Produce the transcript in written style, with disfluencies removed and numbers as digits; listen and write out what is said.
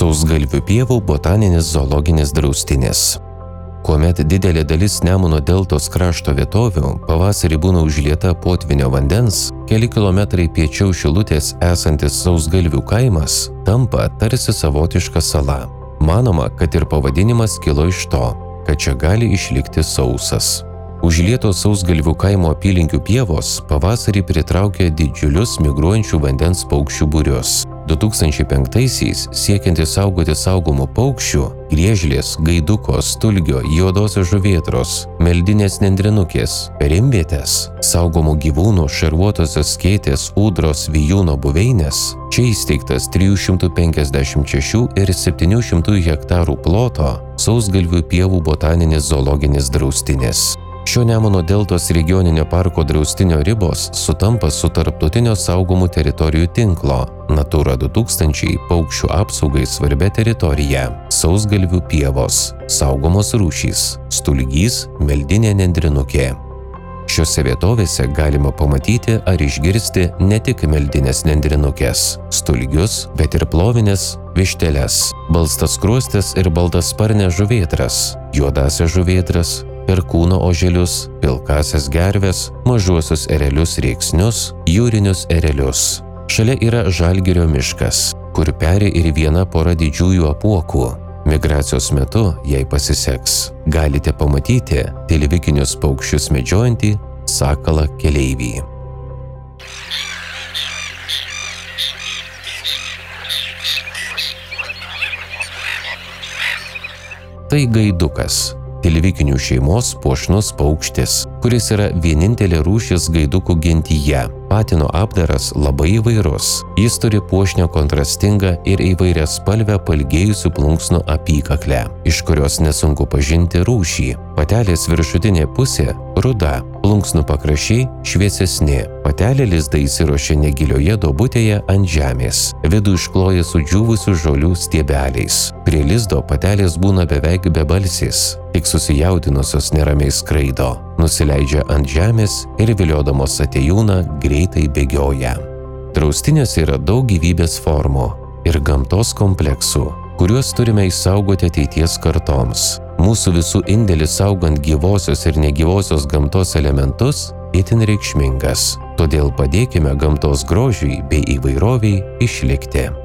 Sausgalvių pievų botaninis zoologinis draustinis. Kuomet didelė dalis Nemuno deltos krašto vietovių pavasarį būna užlieta potvynio vandens, keli kilometrai piečiau Šilutės esantis Sausgalvių kaimas tampa tarsi savotiška sala. Manoma, kad ir pavadinimas kilo iš to, kad čia gali išlikti sausas. Užlietos Sausgalvių kaimo apylinkių pievos pavasarį pritraukia didžiulius migruojančių vandens paukščių būrius. 2005-aisiais siekiant išsaugoti saugomų paukščių griežlės, gaiduko, stulgio, juodosios žuvėdros, meldinės nendrinukės, perimvietės, saugomų gyvūnų, šarvuotosios skėtės, ūdros, vijūno buveinės, čia įsteigtas 356 ir 700 hektarų ploto Sausgalvių pievų botaninis zoologinis draustinis. Šio Nemuno deltos regioninio parko draustinio ribos sutampa su tarptautinio saugomų teritorijų tinklo Natura 2000 paukščių apsaugai svarbia teritorija Sausgalvių pievos, saugomos rūšys, stulgys, meldinė nendrinukė. Šiose vietovėse galima pamatyti ar išgirsti ne tik meldinės nendrinukės, stulgius, bet ir plovines, višteles, balstaskruostes ir baldasparnes žuvėdras, juodasias žuvėdras, perkūno oželius, pilkasias gerves, mažuosius erelius rėksnius, jūrinius erelius. Šalia yra Žalgirio miškas, kur peri ir viena pora didžiųjų apuokų. Migracijos metu, jei pasiseks, galite pamatyti tilvikinius paukščius medžiojantį sakalą keleivį. Tai gaidukas. Tilvikinių šeimos puošnus paukštis, kuris yra vienintelė rūšis gaidukų gentyje. Patino apdaras labai įvairus. Jis turi puošnio kontrastingą ir įvairiaspalvę palgėjusių plunksnų apykaklę, iš kurios nesunku pažinti rūšį. Patelės viršutinė pusė ruda, plunksnų pakraščiai šviesesni. Patelė lizdą įsiruošia negilioje duobutėje ant žemės. Vidų iškloja sudžiūvusių žolių stiebeliais. Prie lizdo patelės būna beveik bebalsės, tik susijaudinusios neramiai skraido, nusileidžia ant žemės ir viliodamos atėjūną greitai bėgioja. Draustiniuose yra daug gyvybės formų ir gamtos kompleksų, kuriuos turime išsaugoti ateities kartoms. Mūsų visų indėlis saugant gyvosios ir negyvosios gamtos elementus itin reikšmingas, todėl padėkime gamtos grožiui bei įvairoviai išlikti.